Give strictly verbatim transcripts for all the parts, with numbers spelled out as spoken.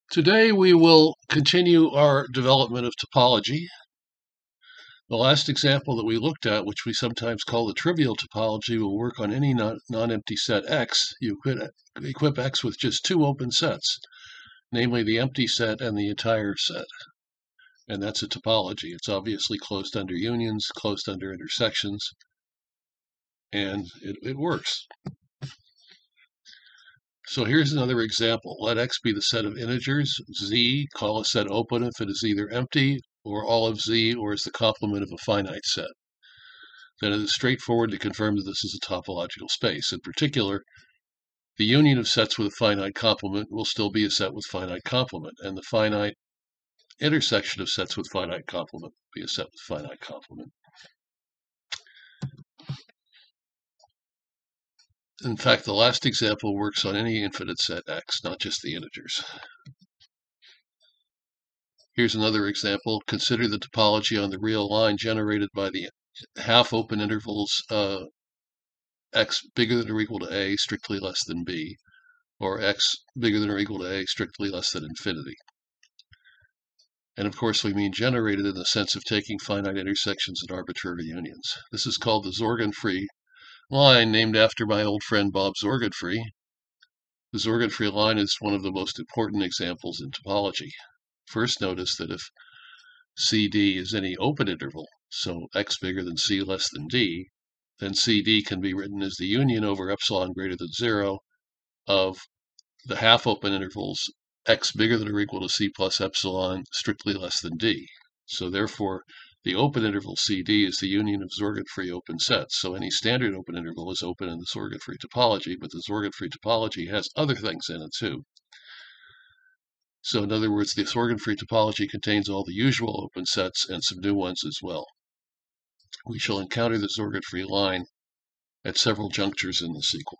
Today we will continue our development of topology. The last example that we looked at, which we sometimes call the trivial topology, will work on any non- non-empty set X. You could equip X with just two open sets, namely the empty set and the entire set. And that's a topology. It's obviously closed under unions, closed under intersections, and it, it works. So here's another example. Let X be the set of integers, Z, call a set open if it is either empty or all of Z or is the complement of a finite set. Then it is straightforward to confirm that this is a topological space. In particular, the union of sets with a finite complement will still be a set with finite complement, and the finite intersection of sets with finite complement will be a set with finite complement. In fact, the last example works on any infinite set X, not just the integers. Here's another example. Consider the topology on the real line generated by the half-open intervals uh, X bigger than or equal to A, strictly less than B, or X bigger than or equal to A, strictly less than infinity. And of course, we mean generated in the sense of taking finite intersections and arbitrary unions. This is called the Sorgenfrey line, named after my old friend Bob Sorgenfrey. The Sorgenfrey line is one of the most important examples in topology. First, notice that if C D is any open interval, so X bigger than C less than D, then C D can be written as the union over epsilon greater than zero of the half-open intervals X bigger than or equal to C plus epsilon strictly less than D. So therefore, the open interval C D is the union of Sorgenfrey open sets. So any standard open interval is open in the Sorgenfrey topology, but the Sorgenfrey topology has other things in it too. So in other words, the Sorgenfrey topology contains all the usual open sets and some new ones as well. We shall encounter the Sorgenfrey line at several junctures in the sequel.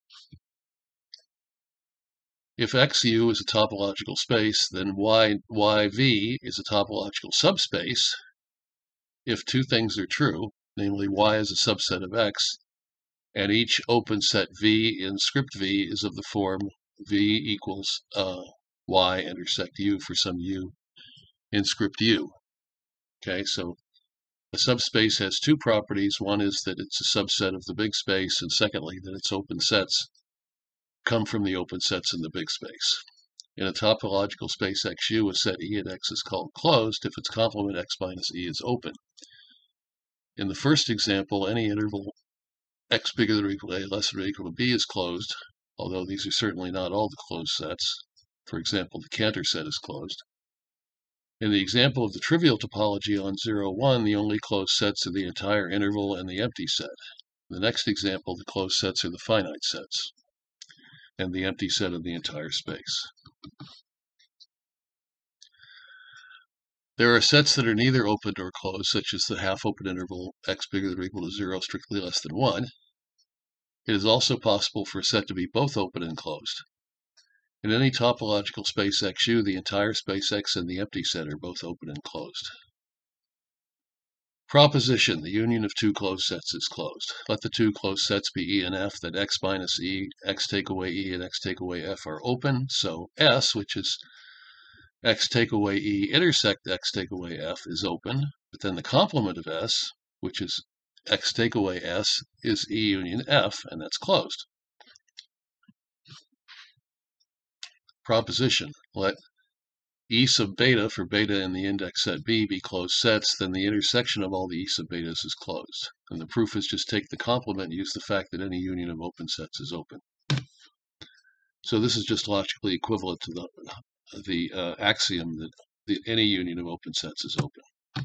If X U is a topological space, then y, YV is a topological subspace if two things are true, namely Y is a subset of X, and each open set V in script V is of the form V equals uh, Y intersect U for some U in script U. Okay, so a subspace has two properties. One is that it's a subset of the big space, and secondly, that its open sets come from the open sets in the big space. In a topological space X U, a set E at X is called closed if its complement X minus E is open. In the first example, any interval X bigger than or equal to A, less than or equal to B is closed, although these are certainly not all the closed sets. For example, the Cantor set is closed. In the example of the trivial topology on zero, one, the only closed sets are the entire interval and the empty set. In the next example, the closed sets are the finite sets and the empty set of the entire space. There are sets that are neither open nor closed, such as the half-open interval X bigger than or equal to zero, strictly less than one. It is also possible for a set to be both open and closed. In any topological space X U, the entire space X and the empty set are both open and closed. Proposition: the union of two closed sets is closed. Let the two closed sets be E and F, that X minus E, X take away E, and X take away F are open. So S, which is X take away E intersect X take away F, is open. But then the complement of S, which is X take away S, is E union F, and that's closed. Proposition: let E sub beta for beta in the index set B be closed sets, then the intersection of all the E sub betas is closed. And the proof is just take the complement and use the fact that any union of open sets is open. So this is just logically equivalent to the, the uh, axiom that the, any union of open sets is open.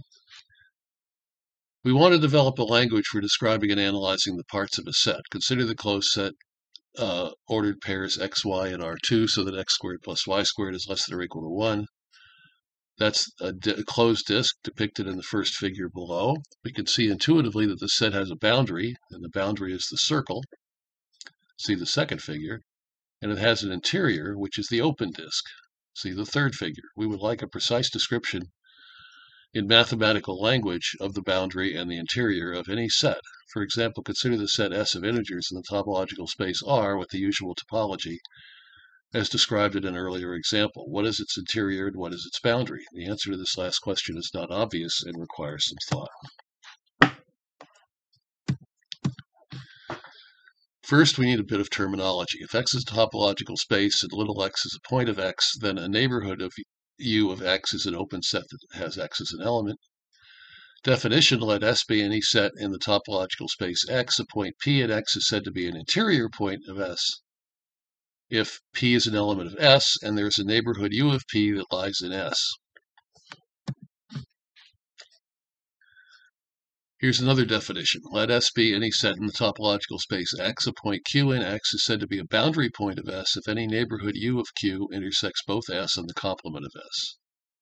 We want to develop a language for describing and analyzing the parts of a set. Consider the closed set uh, ordered pairs x, y, and R two so that x squared plus y squared is less than or equal to one. That's a, a closed disk depicted in the first figure below. We can see intuitively that the set has a boundary, and the boundary is the circle. See the second figure. And it has an interior, which is the open disk. See the third figure. We would like a precise description in mathematical language of the boundary and the interior of any set. For example, consider the set S of integers in the topological space R with the usual topology. as described in an earlier example. What is its interior and what is its boundary? The answer to this last question is not obvious and requires some thought. First, we need a bit of terminology. If X is a topological space and little x is a point of X, then a neighborhood of U of X is an open set that has X as an element. Definition, let S be any set in the topological space X. A point P at X is said to be an interior point of S if P is an element of S and there's a neighborhood U of P that lies in S. Here's another definition. Let S be any set in the topological space X. A point Q in X is said to be a boundary point of S if any neighborhood U of Q intersects both S and the complement of S.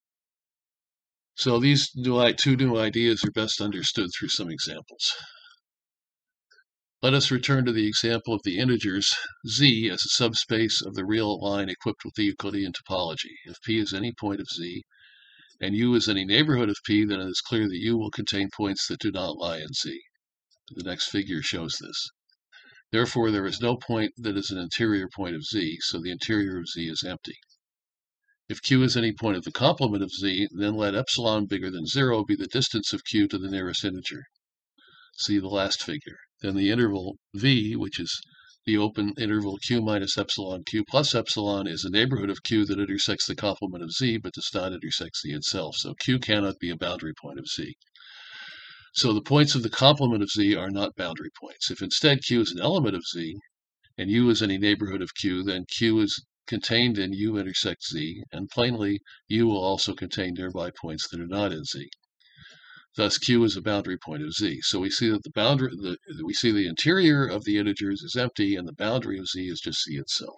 So these new, two new ideas are best understood through some examples. Let us return to the example of the integers Z as a subspace of the real line equipped with the Euclidean topology. If P is any point of Z, and U is any neighborhood of P, then it is clear that U will contain points that do not lie in Z. The next figure shows this. Therefore, there is no point that is an interior point of Z, so the interior of Z is empty. If Q is any point of the complement of Z, then let epsilon bigger than zero be the distance of Q to the nearest integer. See the last figure. Then the interval V, which is the open interval Q minus epsilon Q plus epsilon, is a neighborhood of Q that intersects the complement of Z but does not intersect Z itself. So Q cannot be a boundary point of Z. So the points of the complement of Z are not boundary points. If instead Q is an element of Z and U is any neighborhood of Q, then Q is contained in U intersects Z, and plainly U will also contain nearby points that are not in Z. Thus, Q is a boundary point of Z. So we see that the boundary, the, we see the interior of the integers is empty, and the boundary of Z is just Z itself.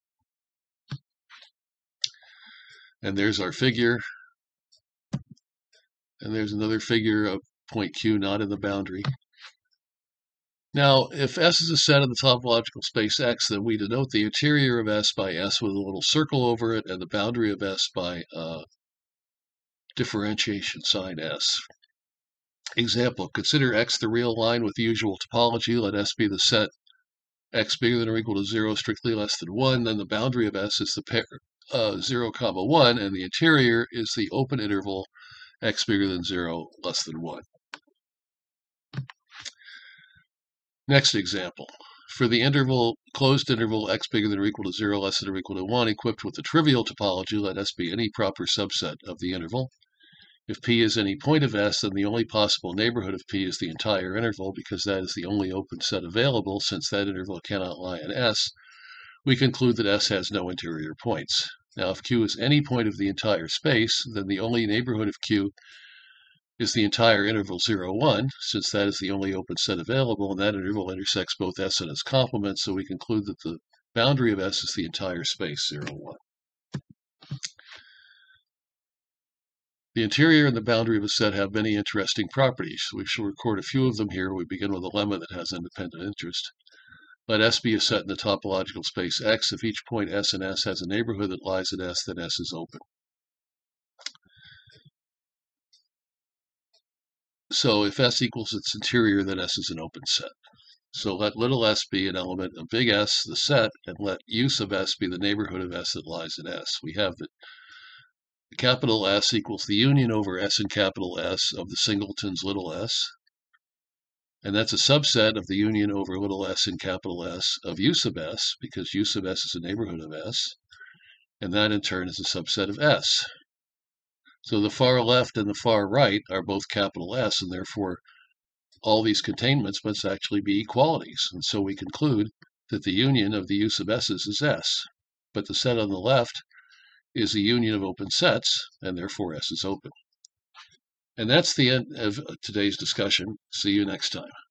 And there's our figure. And there's another figure of point Q not in the boundary. Now, if S is a set of the topological space X, then we denote the interior of S by S with a little circle over it, and the boundary of S by uh, differentiation sign S. Example, consider X the real line with the usual topology. Let S be the set X bigger than or equal to zero, strictly less than one. Then the boundary of S is the pair uh, zero comma one, and the interior is the open interval X bigger than zero, less than one. Next example. For the interval, closed interval X bigger than or equal to zero, less than or equal to one, equipped with the trivial topology, let S be any proper subset of the interval. If P is any point of S, then the only possible neighborhood of P is the entire interval, because that is the only open set available. Since that interval cannot lie in S, we conclude that S has no interior points. Now, if Q is any point of the entire space, then the only neighborhood of Q is the entire interval zero, one, since that is the only open set available, and that interval intersects both S and its complement, so we conclude that the boundary of S is the entire space zero, one. The interior and the boundary of a set have many interesting properties. We shall record a few of them here. We begin with a lemma that has independent interest. Let S be a set in the topological space X. If each point S and S has a neighborhood that lies in S, then S is open. So if S equals its interior, then S is an open set. So let little s be an element of big S, the set, and let U sub S be the neighborhood of S that lies in S. We have that capital S equals the union over S and capital S of the singletons little s. And that's a subset of the union over little s and capital S of U sub S, because U sub S is a neighborhood of S. And that in turn is a subset of S. So the far left and the far right are both capital S, and therefore all these containments must actually be equalities. And so we conclude that the union of the U sub S's is S. But the set on the left is the union of open sets, and therefore S is open. And that's the end of today's discussion. See you next time.